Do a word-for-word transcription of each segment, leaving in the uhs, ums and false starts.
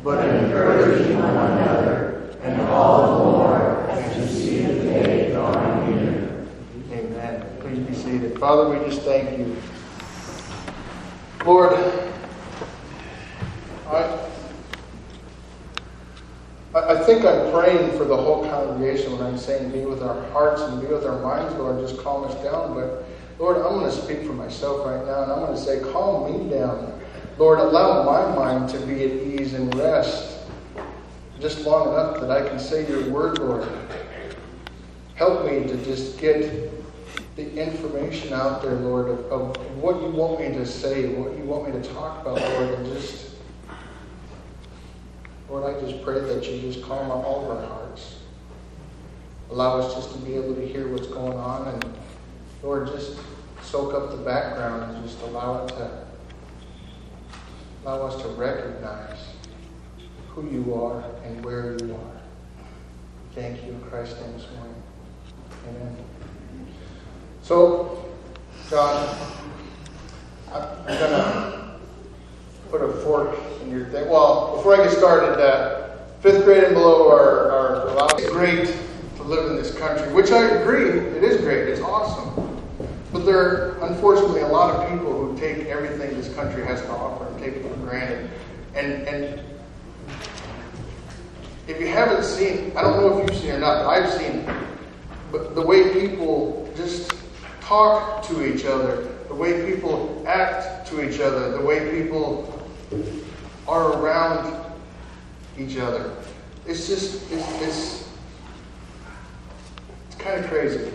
but encouraging one another, and all the more as you see the day drawing near. Amen. Please be seated. Father, we just thank you. Lord, I, I think I'm praying for the whole congregation when I'm saying be with our hearts and be with our minds, Lord, just calm us down. But Lord, I'm going to speak for myself right now, and I'm going to say, calm me down. Lord, allow my mind to be at ease and rest just long enough that I can say your word, Lord. Help me to just get the information out there, Lord, of, of what you want me to say, what you want me to talk about, Lord, and just, Lord, I just pray that you just calm all of our hearts. Allow us just to be able to hear what's going on, and Lord, just soak up the background and just allow it to allow us to recognize who you are and where you are. Thank you in Christ's name this morning. Amen. So, John, I'm going to put a fork in your thing. Well, before I get started, uh, fifth grade and below are, are allowed. It's great to live in this country, which I agree, it is great, it's awesome. But there are, unfortunately, a lot of people who take everything this country has to offer and take it for granted. And, and if you haven't seen, I don't know if you've seen it or not, but I've seen it. But the way people just talk to each other, the way people act to each other, the way people are around each other. It's just, it's, it's, it's kind of crazy.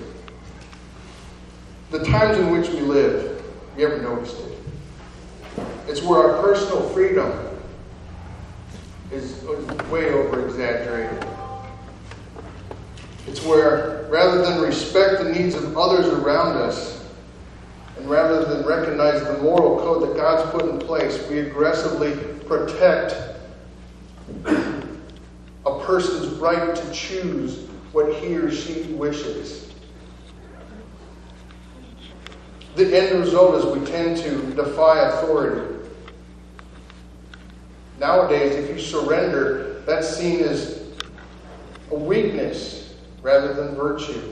The times in which we live, you ever noticed it? It's where our personal freedom is way over exaggerated. It's where, rather than respect the needs of others around us, and rather than recognize the moral code that God's put in place, we aggressively protect a person's right to choose what he or she wishes. The end result is we tend to defy authority. Nowadays, if you surrender, that's seen as a weakness rather than virtue.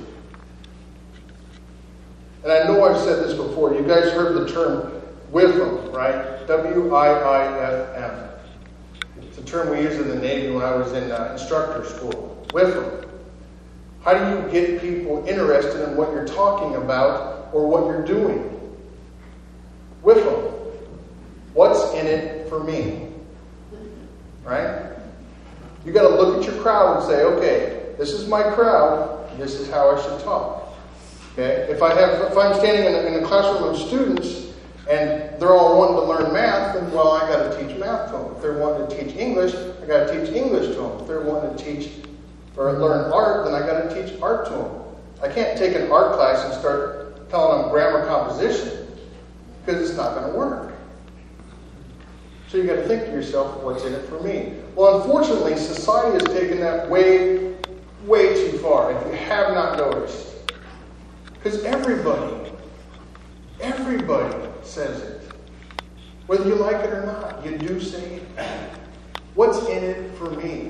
And I know I've said this before. You guys heard the term W I F M, right? W I I F M. It's a term we used in the Navy when I was in uh, instructor school. W I F M. How do you get people interested in what you're talking about or what you're doing? W I F M. What's in it for me? Right? You got to look at your crowd and say, okay, this is my crowd. This is how I should talk. Okay? If I have, if I'm standing in a, in a classroom of students and they're all wanting to learn math, then well, I got to teach math to them. If they're wanting to teach English, I got to teach English to them. If they're wanting to teach or learn art, then I got to teach art to them. I can't take an art class and start telling them grammar composition because it's not going to work. So you got to think to yourself, what's in it for me? Well, unfortunately, society has taken that way, way too far, if you have not noticed. Because everybody, everybody says it. Whether you like it or not, you do say it. What's in it for me?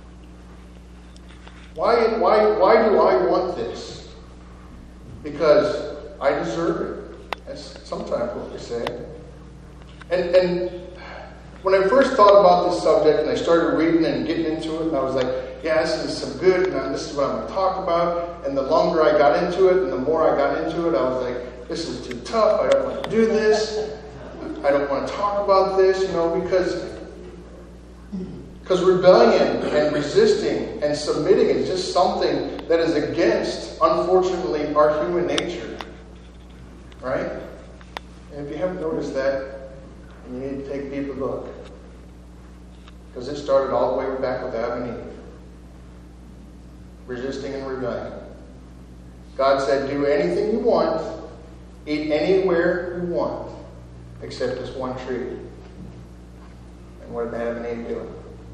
Why, why, why do I want this? Because I deserve it. That's sometimes what we say. And, and when I first thought about this subject and I started reading and getting into it, and I was like, yeah, this is some good, and this is what I'm going to talk about. And the longer I got into it and the more I got into it, I was like, this is too tough. I don't want to do this. I don't want to talk about this, you know, because because rebellion and resisting and submitting is just something that is against, unfortunately, our human nature. Right? And if you haven't noticed that, you need to take a deeper look. Because it started all the way back with Adam and Eve. Resisting and rebellion. God said, do anything you want, eat anywhere you want, except this one tree. And what did Adam and Eve do?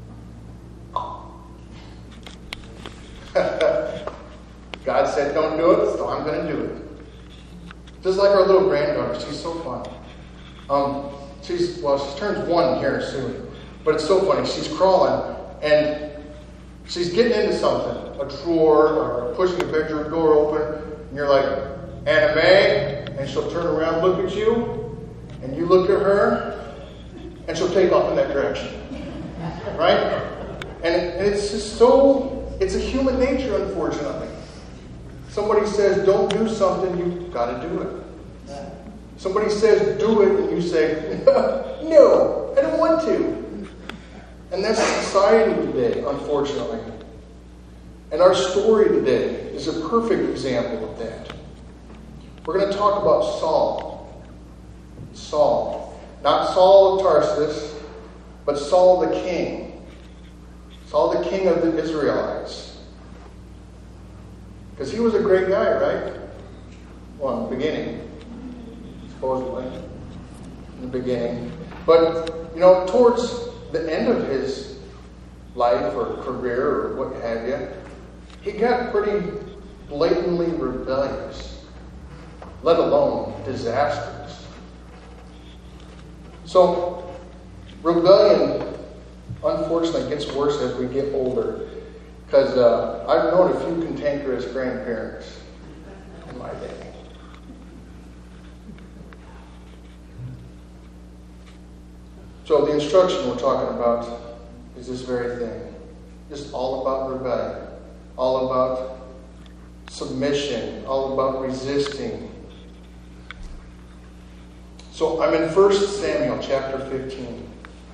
God said, don't do it, so I'm going to do it. Just like our little granddaughter, she's so fun. Um, she's well, she turns one here soon. But it's so funny. She's crawling, and she's getting into something, a drawer, or pushing a bedroom door open, and you're like, Anna Mae, and she'll turn around, look at you, and you look at her, and she'll take off in that direction. Right? And, and it's just so, it's a human nature, unfortunately. Somebody says, don't do something, you've got to do it. Somebody says, do it, and you say, no, I don't want to. And that's society today, unfortunately. And our story today is a perfect example of that. We're going to talk about Saul. Saul. Not Saul of Tarsus, but Saul the king. Saul the king of the Israelites. Because he was a great guy, right? Well, in the beginning. Supposedly. In the beginning. But, you know, towards the end of his life or career or what have you, he got pretty blatantly rebellious, let alone disastrous. So, rebellion, unfortunately, gets worse as we get older. Because uh, I've known a few cantankerous grandparents in my day. So the instruction we're talking about is this very thing. Just all about rebellion. All about submission. All about resisting. So I'm in First Samuel chapter fifteen.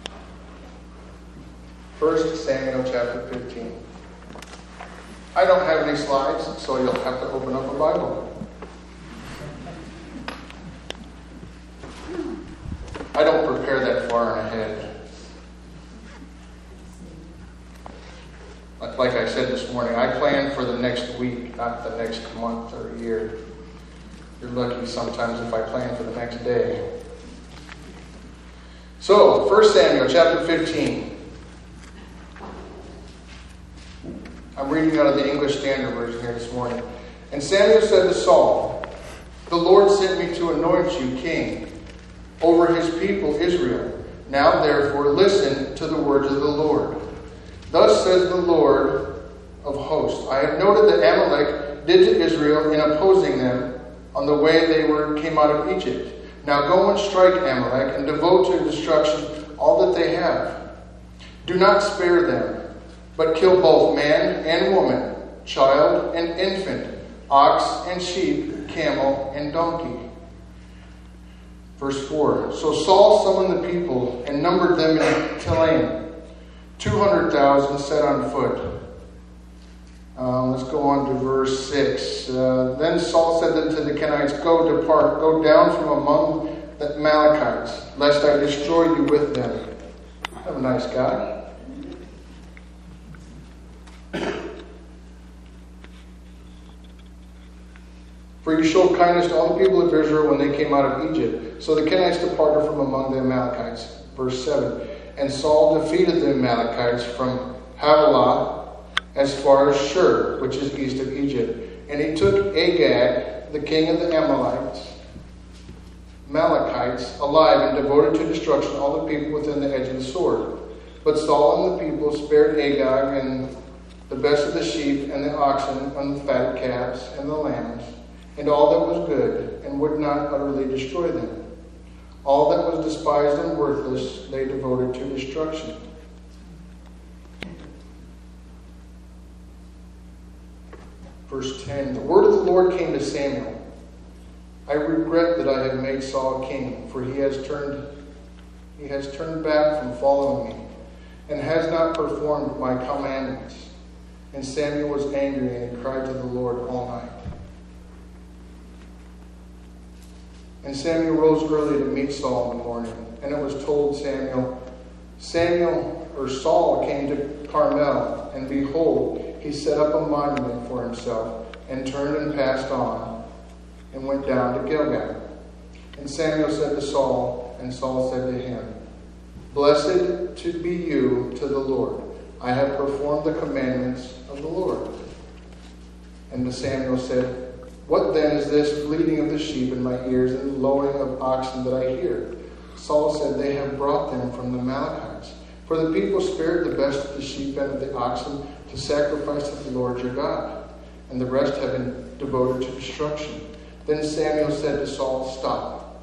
First Samuel chapter fifteen. I don't have any slides, so you'll have to open up a Bible. I don't prepare that far in ahead. Like I said this morning, I plan for the next week, not the next month or year. You're lucky sometimes if I plan for the next day. So, First Samuel chapter fifteen. I'm reading out of the English Standard Version here this morning. And Samuel said to Saul, "The Lord sent me to anoint you king over his people Israel. Now therefore listen to the words of the Lord. Thus says the Lord of hosts, I have noted that Amalek did to Israel in opposing them on the way they were came out of Egypt. Now go and strike Amalek and devote to destruction all that they have. Do not spare them, but kill both man and woman, child and infant, ox and sheep, camel and donkey." Verse four. So Saul summoned the people and numbered them in Telaim, two hundred thousand set on foot. Um, let's go on to verse six. Uh, then Saul said to the Kenites, "Go, depart, go down from among the Amalekites, lest I destroy you with them." Have a nice guy. "For you showed kindness to all the people of Israel when they came out of Egypt." So the Kenites departed from among the Amalekites. Verse seven. And Saul defeated the Amalekites from Havilah as far as Shur, which is east of Egypt. And he took Agag, the king of the Amalekites, Amalekites, alive, and devoted to destruction all the people within the edge of the sword. But Saul and the people spared Agag and the best of the sheep and the oxen and the fatted calves and the lambs, and all that was good, and would not utterly destroy them. All that was despised and worthless they devoted to destruction. Verse ten. The word of the Lord came to Samuel. "I regret that I have made Saul king, for he has turned he has turned back from following me, and has not performed my commandments." And Samuel was angry, and he cried to the Lord all night. And Samuel rose early to meet Saul in the morning. And it was told Samuel, Samuel, or Saul came to Carmel, and behold, he set up a monument for himself, and turned and passed on, and went down to Gilgal. And Samuel said to Saul, and Saul said to him, "Blessed to be you to the Lord. I have performed the commandments of the Lord." And Samuel said, "What then is this bleating of the sheep in my ears and lowing of oxen that I hear?" Saul said, "They have brought them from the Amalekites. For the people spared the best of the sheep and of the oxen to sacrifice to the Lord your God, and the rest have been devoted to destruction. Then Samuel said to Saul, Stop.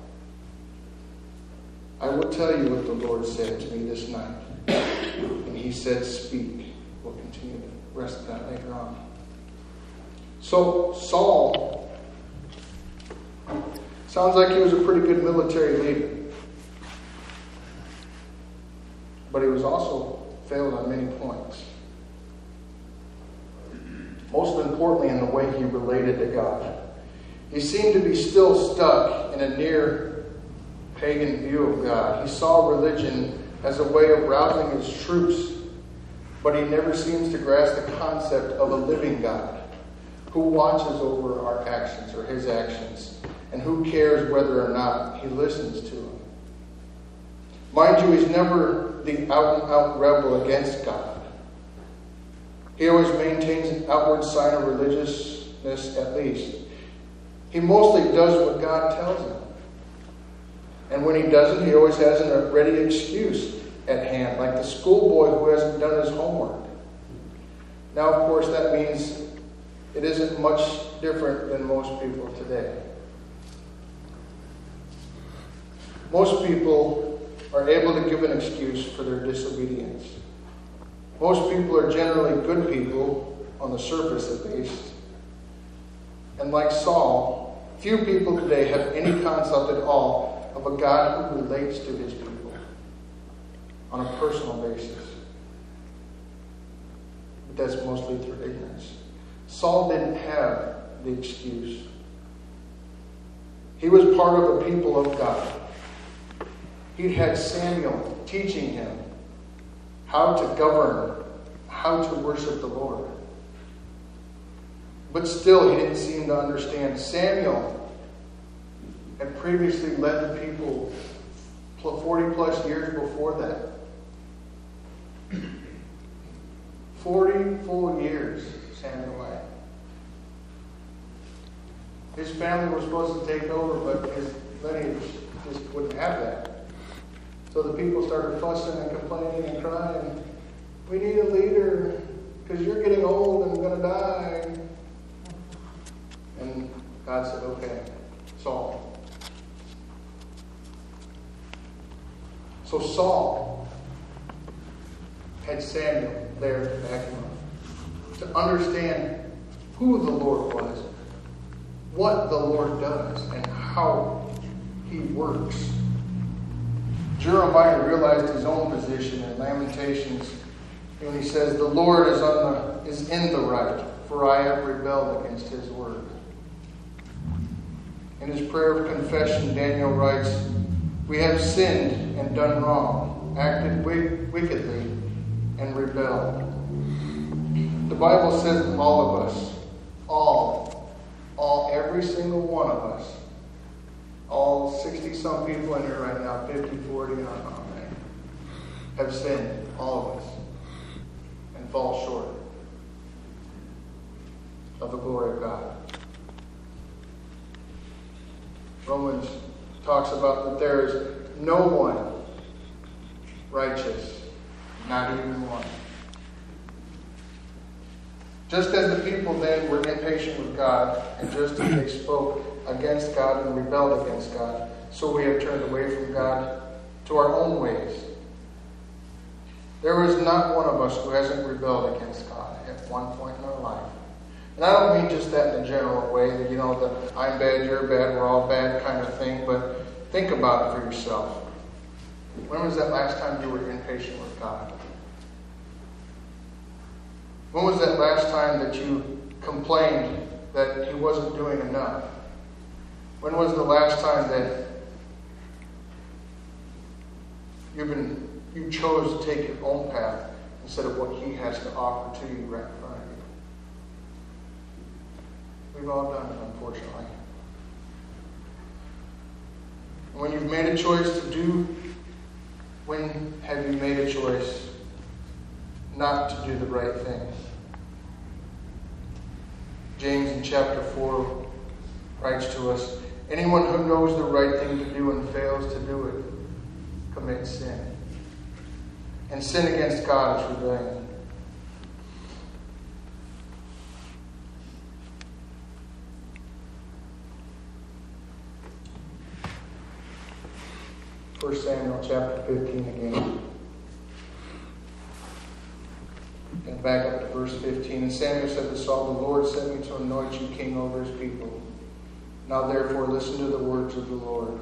I will tell you what the Lord said to me this night. And he said, Speak. We'll continue the rest of that later on. So Saul sounds like he was a pretty good military leader. But he was also failed on many points. Most importantly, in the way he related to God. He seemed to be still stuck in a near pagan view of God. He saw religion as a way of rousing his troops, but he never seems to grasp the concept of a living God who watches over our actions or his actions, and who cares whether or not he listens to him. Mind you, he's never the out-and-out rebel against God. He always maintains an outward sign of religiousness at least. He mostly does what God tells him. And when he doesn't, he always has a ready excuse at hand, like the schoolboy who hasn't done his homework. Now, of course, that means it isn't much different than most people today. Most people are able to give an excuse for their disobedience. Most people are generally good people, on the surface at least. And like Saul, few people today have any concept at all of a God who relates to his people on a personal basis. But that's mostly through ignorance. Saul didn't have the excuse. He was part of the people of God. He had Samuel teaching him how to govern, how to worship the Lord. But still, he didn't seem to understand. Samuel had previously led the people forty plus years before that. forty full years, Samuel led. His family was supposed to take over, but his lineage just wouldn't have that. So the people started fussing and complaining and crying. We need a leader because you're getting old and going to die. And God said, okay, Saul. So Saul had Samuel there to back him up, to understand who the Lord was, what the Lord does, and how he works. Jeremiah realized his own position in Lamentations when he says, The Lord is, on the, is in the right, for I have rebelled against his word. In his prayer of confession, Daniel writes, We have sinned and done wrong, acted wickedly, and rebelled. The Bible says that all of us, all, all, every single one of us, all sixty-some people in here right now, fifty, forty, I don't know how many, have sinned, all of us, and fall short of the glory of God. Romans talks about that there is no one righteous, not even one. Just as the people then were impatient with God, and just as they spoke against God and rebelled against God, so we have turned away from God to our own ways. There is not one of us who hasn't rebelled against God at one point in our life. And I don't mean just that in a general way, that, you know, the I'm bad, you're bad, we're all bad kind of thing, but think about it for yourself. When was that last time you were impatient with God? When was that last time that you complained that he wasn't doing enough? When was the last time that you've been, you chose to take your own path instead of what he has to offer to you right in front of you? We've all done it, unfortunately. And when you've made a choice to do, when have you made a choice not to do the right thing? James in chapter four writes to us, anyone who knows the right thing to do and fails to do it commits sin. And sin against God is rebellion. First Samuel chapter fifteen again. And back up to verse fifteen. And Samuel said to Saul, the Lord sent me to anoint you king over his people. Now therefore listen to the words of the Lord.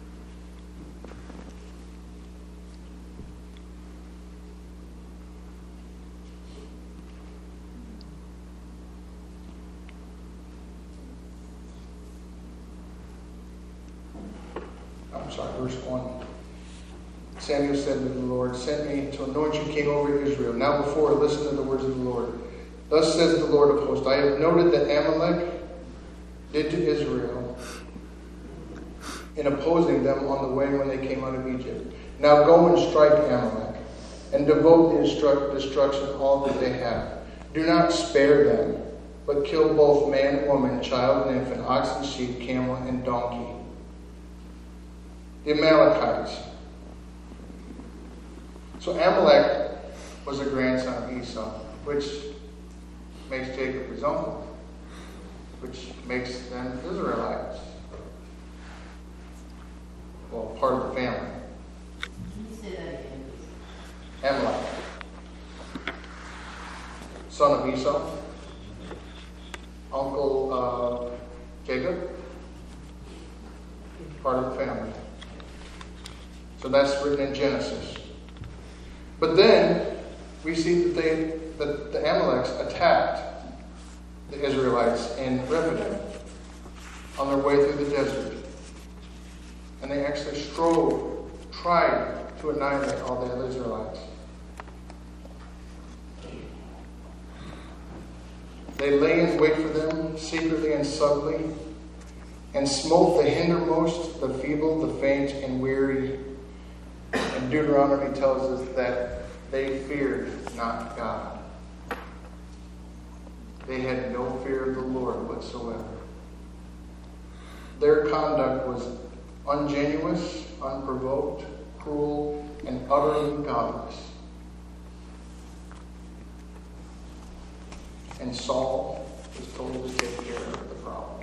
I'm sorry, verse one. Samuel said to the Lord, sent me to anoint you king over Israel. Now before, listen to the words of the Lord. Thus says the Lord of hosts, I have noted that Amalek did to Israel in opposing them on the way when they came out of Egypt. Now go and strike Amalek, and devote the instru- destruction of all that they have. Do not spare them, but kill both man, woman, child, and infant, ox and sheep, camel, and donkey. The Amalekites. So Amalek was a grandson of Esau, which makes Jacob his uncle, which makes them Israelites. Well, part of the family. Can you say that again? Amalek, son of Esau, uncle uh, Jacob, part of the family. So that's written in Genesis. But then we see that they that the Amaleks attacked the Israelites in Rephidim on their way through the desert. And they actually strove, tried to annihilate all the Israelites. They lay in wait for them secretly and subtly, and smote the hindermost, the feeble, the faint, and weary. And Deuteronomy tells us that they feared not God. They had no fear of the Lord whatsoever. Their conduct was ungenuous, unprovoked, cruel, and utterly godless. And Saul was told to take care of the problem.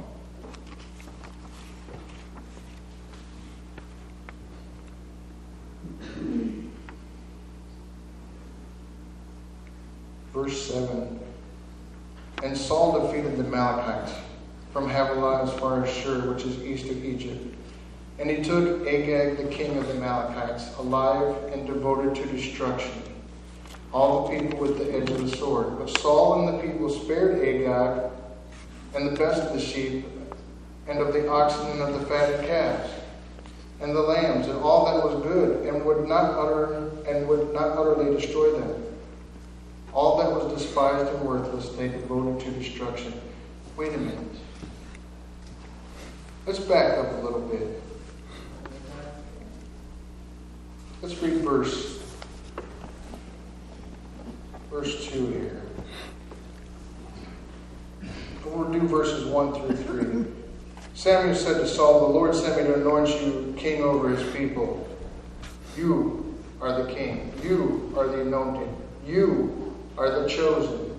Verse seven. And Saul defeated the Amalekites from Havilah as far as Shur, which is east of Egypt. And he took Agag, the king of the Amalekites, alive and devoted to destruction, all the people with the edge of the sword. But Saul and the people spared Agag and the best of the sheep, and of the oxen, and of the fatted calves, and the lambs, and all that was good, and would not utter and would not utterly destroy them. All that was despised and worthless they devoted to destruction. Wait a minute. Let's back up a little bit. Let's read verse verse two here. We'll do verses one through three. Samuel said to Saul, the Lord sent me to anoint you king over his people. You are the king. You are the anointed. You are the chosen,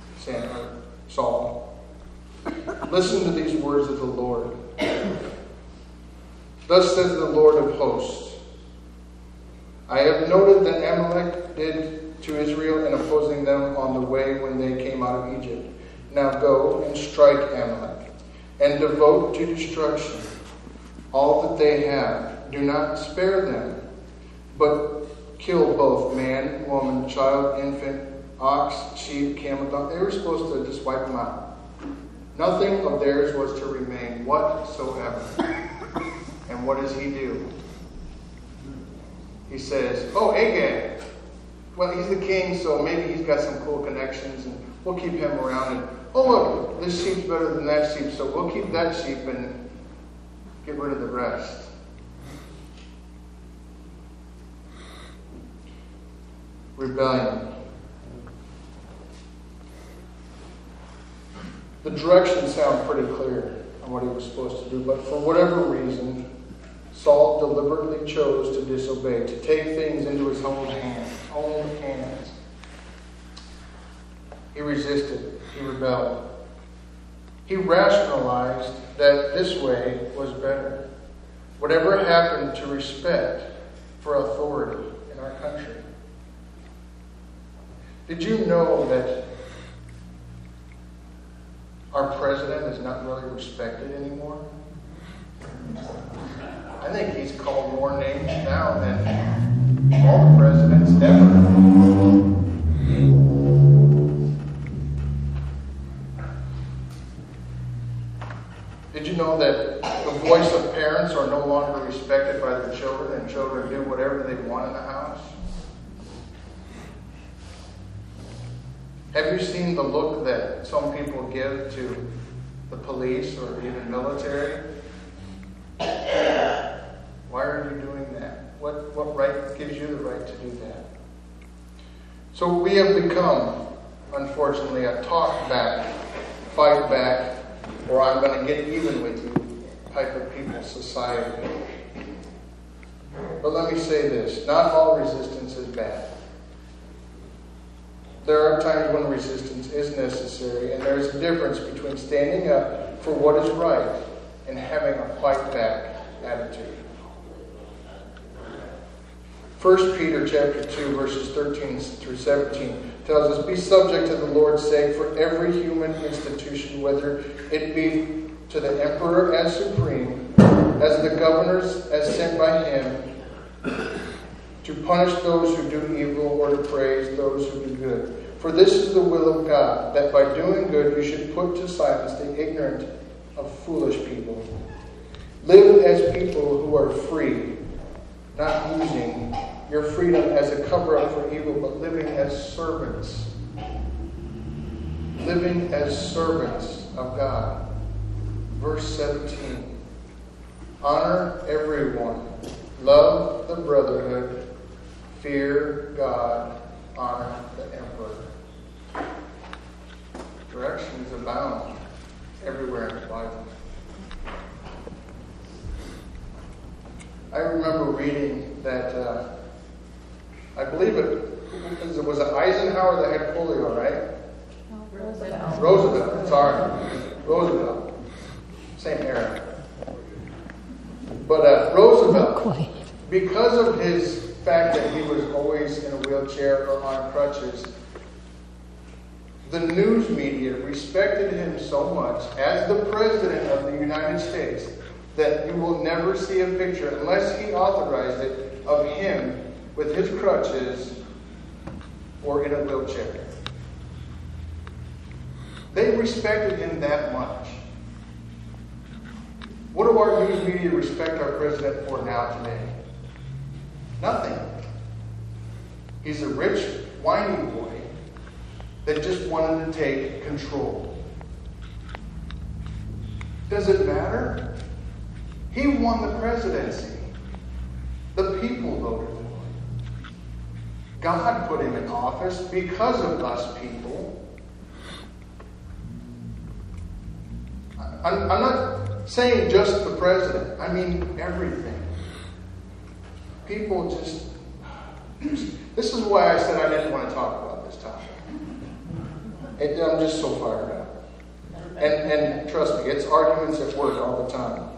Saul. Listen to these words of the Lord. Thus says the Lord of hosts, I have noted that Amalek did to Israel in opposing them on the way when they came out of Egypt. Now go and strike Amalek, and devote to destruction all that they have. Do not spare them, but kill both man, woman, child, infant, ox, sheep, camel, donkey. They were supposed to just wipe them out. Nothing of theirs was to remain whatsoever. And what does he do? He says, oh, Agag. Well, he's the king, so maybe he's got some cool connections, and we'll keep him around. And, oh, look, this sheep's better than that sheep, so we'll keep that sheep and get rid of the rest. Rebellion. The directions sound pretty clear on what he was supposed to do, but for whatever reason, Saul deliberately chose to disobey, to take things into his own hands. own hands. He resisted. He rebelled. He rationalized that this way was better. Whatever happened to respect for authority in our country? Did you know that our president is not really respected anymore? I think he's called more names now than all the presidents ever. Did you know that the voice of parents are no longer respected by their children, and children do whatever they want in the house? Have you seen the look that some people give to the police or even military? Why are you doing that? What, what right gives you the right to do that? So we have become, unfortunately, a talk back, fight back, or I'm going to get even with you type of people society. But let me say this, not all resistance is bad. There are times when resistance is necessary, and there's a difference between standing up for what is right and having a fight back attitude. First Peter chapter two, verses thirteen through seventeen tells us, "Be subject to the Lord's sake for every human institution, whether it be to the emperor as supreme, as the governors as sent by him, to punish those who do evil or to praise those who do good. For this is the will of God, that by doing good you should put to silence the ignorant of foolish people. Live as people who are free, not using your freedom as a cover-up for evil, but living as servants. Living as servants of God." Verse seventeen. "Honor everyone. Love the brotherhood. Fear God. Honor the emperor." Directions abound everywhere in the Bible. I remember reading that, uh, I believe it was it Eisenhower that had polio, right? Roosevelt. Roosevelt, sorry. Roosevelt. Same era. But uh, Roosevelt, because of his fact that he was always in a wheelchair or on crutches, the news media respected him so much as the President of the United States that you will never see a picture, unless he authorized it, of him with his crutches or in a wheelchair. They respected him that much. What do our news media respect our president for now today? Nothing. He's a rich, whiny boy that just wanted to take control. Does it matter? He won the presidency. The people voted for him. God put him in office because of us people. I'm, I'm not saying just the president. I mean everything. People just... This is why I said I didn't want to talk about this topic. It, I'm just so fired up. And, and trust me, it's arguments at work all the time.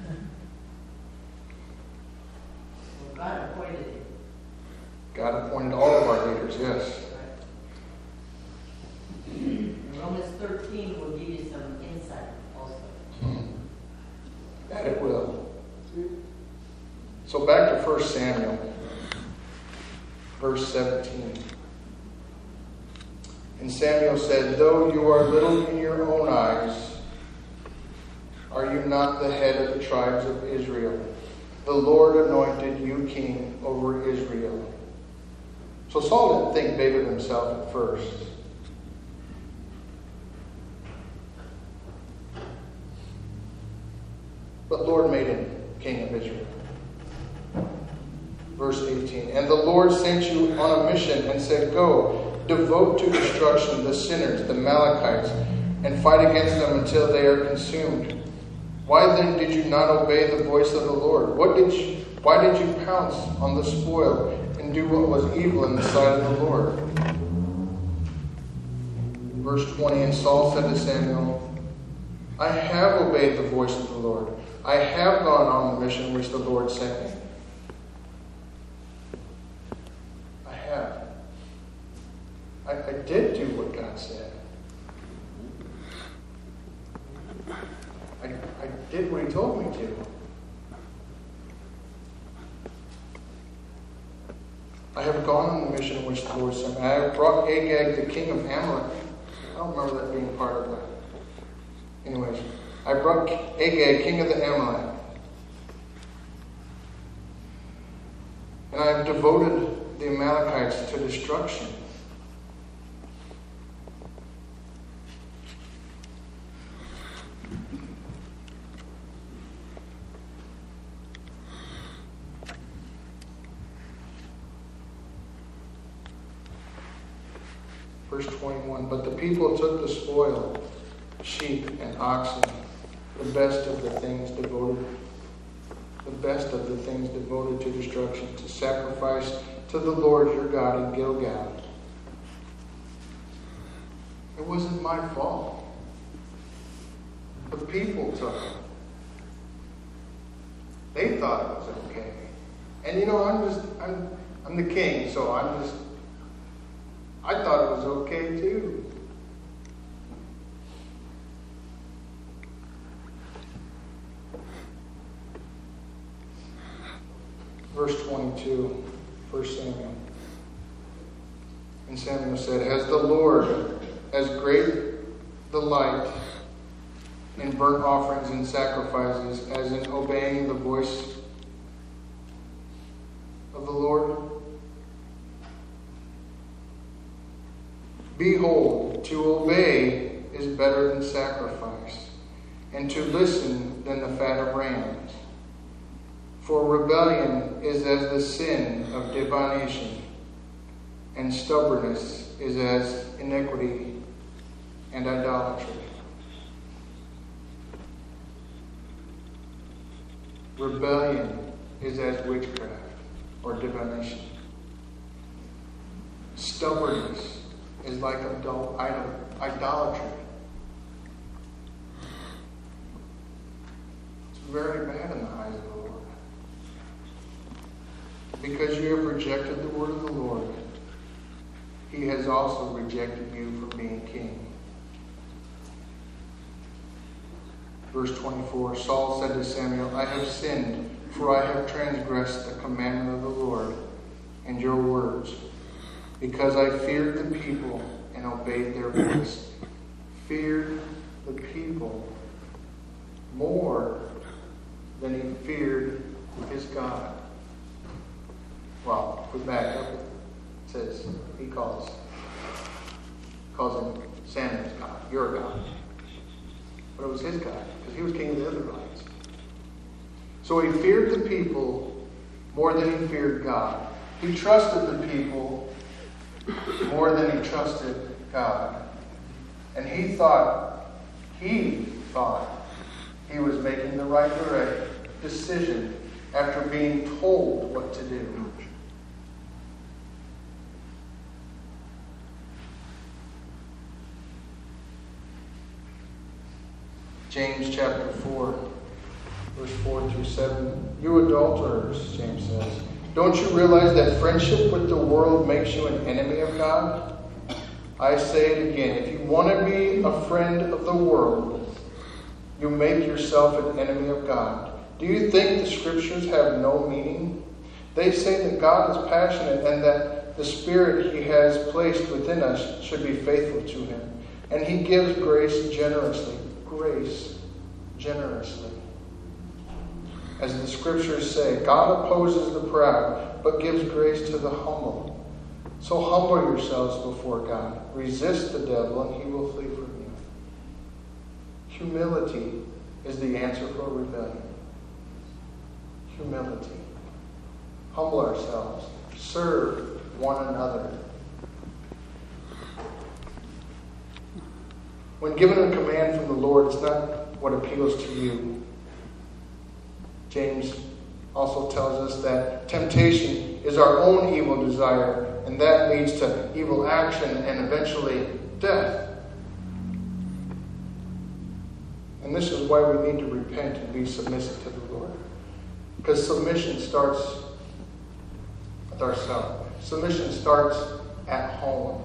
God appointed him. God appointed all of our leaders, yes. Romans thirteen will give you some insight also. Hmm. That it will. So back to First Samuel, verse seventeen. And Samuel said, "Though you are little in your own eyes, are you not the head of the tribes of Israel? The Lord anointed you king over Israel." So Saul didn't think big of himself at first. But Lord made him king of Israel. Verse eighteen. "And the Lord sent you on a mission and said, 'Go, devote to destruction the sinners, the Amalekites, and fight against them until they are consumed. Why then did you not obey the voice of the Lord? What did you, why did you pounce on the spoil and and do what was evil in the sight of the Lord. Verse twenty, and Saul said to Samuel, I have obeyed the voice of the Lord. I have gone on the mission which the Lord sent me. I have. I, I did do what God said. I, I did what he told me to. I have gone on the mission which the Lord sent me. I have brought Agag, the king of Amalek. I don't remember that being part of that. Anyways, I brought Agag, king of the Amalek. And I have devoted the Amalekites to destruction. Verse twenty-one, but the people took the spoil, sheep and oxen, the best of the things devoted, the best of the things devoted to destruction, to sacrifice to the Lord your God in Gilgal. It wasn't my fault. The people took it. They thought it was okay. And you know, I'm just, I'm, I'm the king, so I'm just, I thought it was okay too. Verse twenty-two, First Samuel. And Samuel said, has the Lord as great delight in burnt offerings and sacrifices as in obeying the voice of the Lord? Behold, to obey is better than sacrifice, and to listen than the fat of rams. For rebellion is as the sin of divination, and stubbornness is as iniquity and idolatry. Rebellion is as witchcraft or divination. Stubbornness is like adult idolatry. It's very bad in the eyes of the Lord. Because you have rejected the word of the Lord, he has also rejected you from being king. Verse twenty-four, Saul said to Samuel, I have sinned, for I have transgressed the commandment of the Lord and your words, because I feared the people and obeyed their voice. Feared the people more than he feared his God. Well, if we back up, it says he calls, calls him Samuel's God, your God. But it was his God, because he was king of the Israelites. So he feared the people more than he feared God. He trusted the people more than he trusted God. And he thought, he thought he was making the right direct decision after being told what to do. James chapter four, verse four through seven. You adulterers, James says, don't you realize that friendship with the world makes you an enemy of God? I say it again, if you want to be a friend of the world, you make yourself an enemy of God. Do you think the scriptures have no meaning? They say that God is passionate and that the Spirit he has placed within us should be faithful to him. And he gives grace generously. Grace generously. As the scriptures say, God opposes the proud, but gives grace to the humble. So humble yourselves before God. Resist the devil, and he will flee from you. Humility is the answer for rebellion. Humility. Humble ourselves. Serve one another. When given a command from the Lord, it's not what appeals to you. James also tells us that temptation is our own evil desire, and that leads to evil action and eventually death. And this is why we need to repent and be submissive to the Lord. Because submission starts with ourselves. Submission starts at home.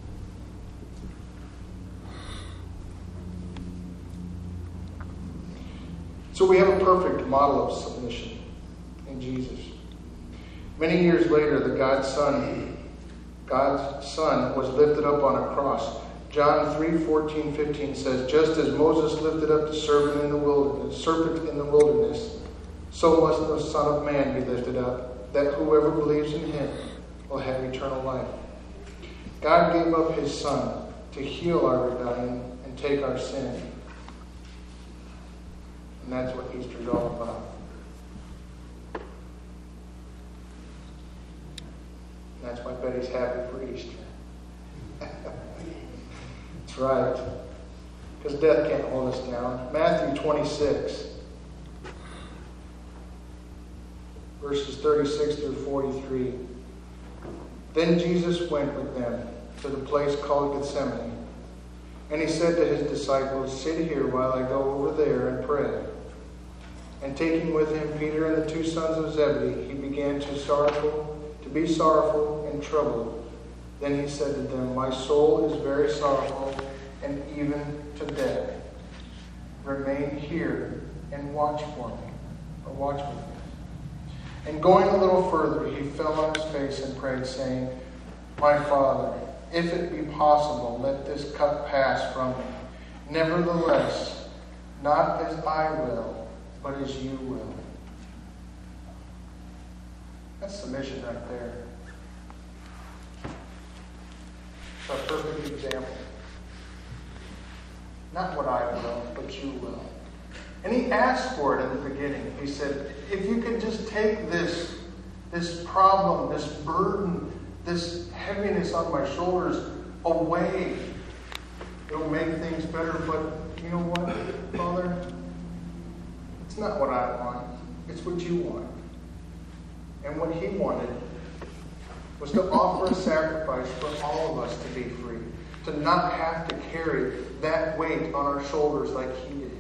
So we have a perfect model of submission in Jesus. Many years later, the God's Son, God's Son was lifted up on a cross. John three, fourteen, fifteen says, just as Moses lifted up the serpent in the wilderness, serpent in the wilderness, so must the Son of Man be lifted up, that whoever believes in him will have eternal life. God gave up his Son to heal our rebellion and take our sin. And that's what Easter is all about. And that's why Betty's happy for Easter. That's right. Because death can't hold us down. Matthew twenty-six, verses thirty-six through forty-three. Then Jesus went with them to the place called Gethsemane. And he said to his disciples, sit here while I go over there and pray. And taking with him Peter and the two sons of Zebedee, he began to sorrowful, to be sorrowful and troubled. Then he said to them, my soul is very sorrowful, and even to death. Remain here and watch for me, or watch with me. And going a little further, he fell on his face and prayed, saying, my Father, if it be possible, let this cup pass from me. Nevertheless, not as I will, but as you will. That's submission right there. It's a perfect example. Not what I will, but you will. And he asked for it in the beginning. He said, if you could just take this, this problem, this burden, this heaviness on my shoulders away, it'll make things better. But you know what, Father? It's not what I want. It's what you want. And what he wanted was to offer a sacrifice for all of us to be free. To not have to carry that weight on our shoulders like he did.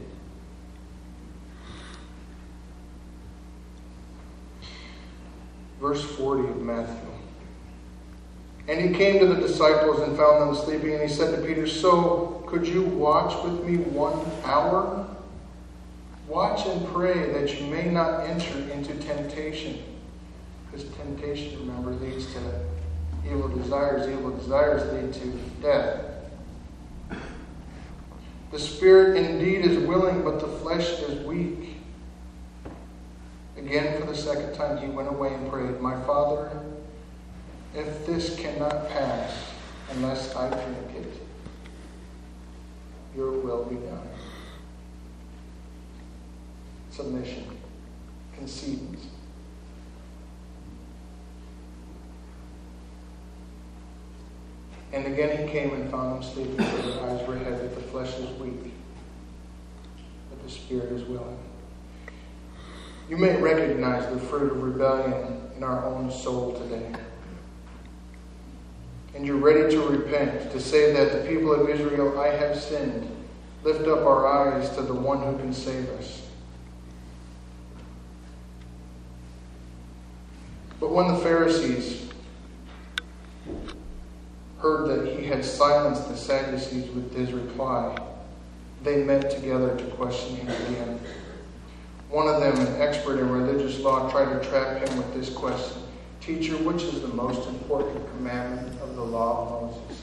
Verse forty of Matthew. And he came to the disciples and found them sleeping, and he said to Peter, so could you watch with me one hour? Watch and pray that you may not enter into temptation. Because temptation, remember, leads to evil desires. Evil desires lead to death. The spirit indeed is willing, but the flesh is weak. Again, for the second time, he went away and prayed, my Father, if this cannot pass unless I drink it, your will be done. Submission. Concedence. And again he came and found them sleeping, for their eyes were heavy, the flesh is weak, but the spirit is willing. You may recognize the fruit of rebellion in our own soul today. And you're ready to repent, to say that the people of Israel, I have sinned. Lift up our eyes to the one who can save us. But when the Pharisees heard that he had silenced the Sadducees with his reply, they met together to question him again. One of them, an expert in religious law, tried to trap him with this question. Teacher, which is the most important commandment of the law of Moses?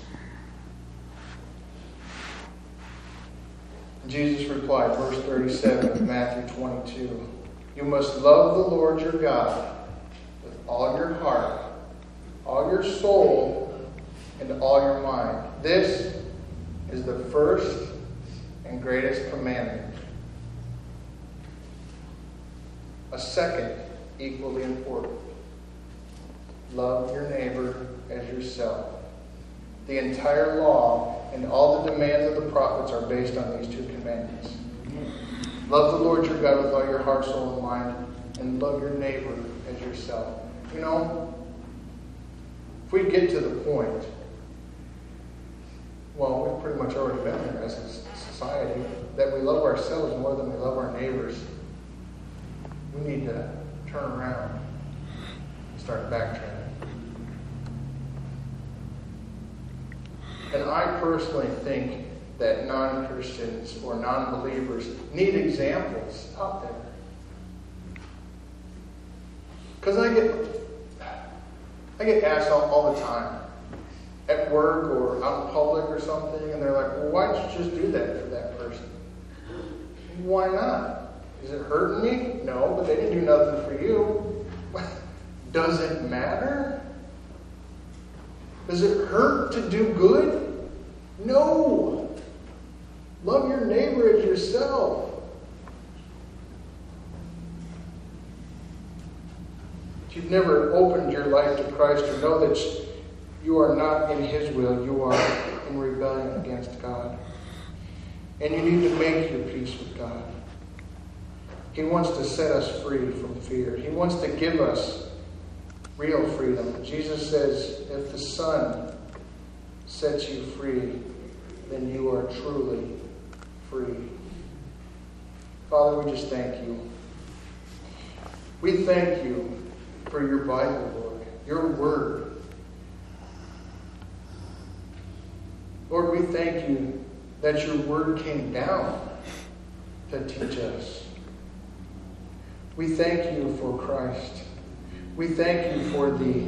Jesus replied, verse thirty-seven of Matthew twenty-two, you must love the Lord your God with all your heart, all your soul, and all your mind. This is the first and greatest commandment. A second, equally important. Love your neighbor as yourself. The entire law and all the demands of the prophets are based on these two commandments. Love the Lord your God with all your heart, soul, and mind, and love your neighbor as yourself. You know, If we get to the point, well, we've pretty much already been there as a society, that we love ourselves more than we love our neighbors, we need to turn around and start backtracking. And I personally think that non-Christians or non-believers need examples out there. Because I get, I get asked all, all the time, at work or out in public or something, and they're like, well, why did you just do that for that person? Why not? Is it hurting me? No, but they didn't do nothing for you. Does it matter? Does it hurt to do good? No. Love your neighbor as yourself. If you've never opened your life to Christ, or know that you are not in His will, you are in rebellion against God. And you need to make your peace with God. He wants to set us free from fear. He wants to give us real freedom. Jesus says, if the Son sets you free, then you are truly free. Father, we just thank you. We thank you for your Bible, Lord, your word. Lord, we thank you that your word came down to teach us. We thank you for Christ. We thank you for the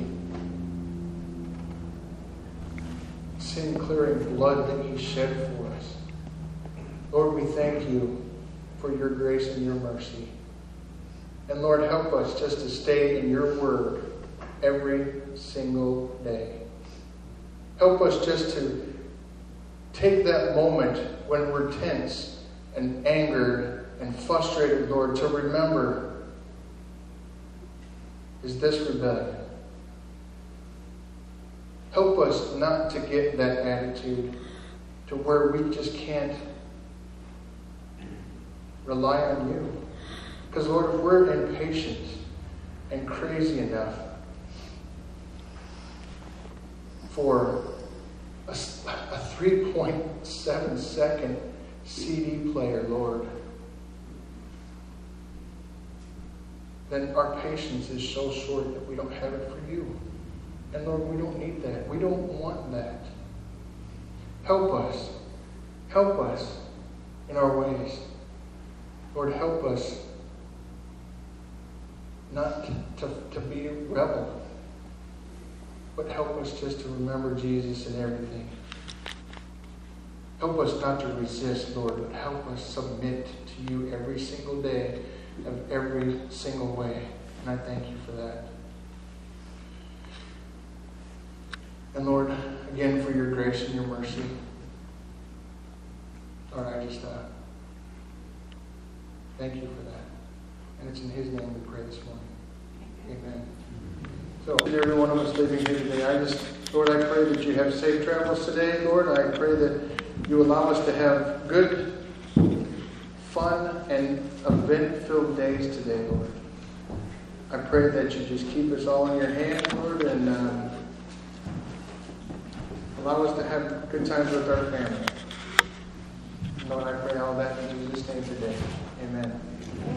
sin-clearing blood that He shed for us. Lord, we thank you for your grace and your mercy. And Lord, help us just to stay in your word every single day. Help us just to take that moment when we're tense and angered and frustrated, Lord, to remember, is this rebellion? Help us not to get that attitude to where we just can't rely on you. Because, Lord, if we're impatient and crazy enough for a, a three point seven second C D player, Lord, then our patience is so short that we don't have it for you. And Lord, we don't need that. We don't want that. Help us. Help us in our ways. Lord, help us not to, to be a rebel, but help us just to remember Jesus in everything. Help us not to resist, Lord, but help us submit to you every single day of every single way. And I thank you for that. And Lord, again, for your grace and your mercy. Lord, I just uh, thank you for that. And it's in His name we pray this morning. Amen. So, to every one of us living here today, I just, Lord, I pray that you have safe travels today, Lord. I pray that you allow us to have good, fun, and event-filled days today, Lord. I pray that you just keep us all in your hands, Lord, and um, allow us to have good times with our family. Lord, I pray all that in Jesus' name.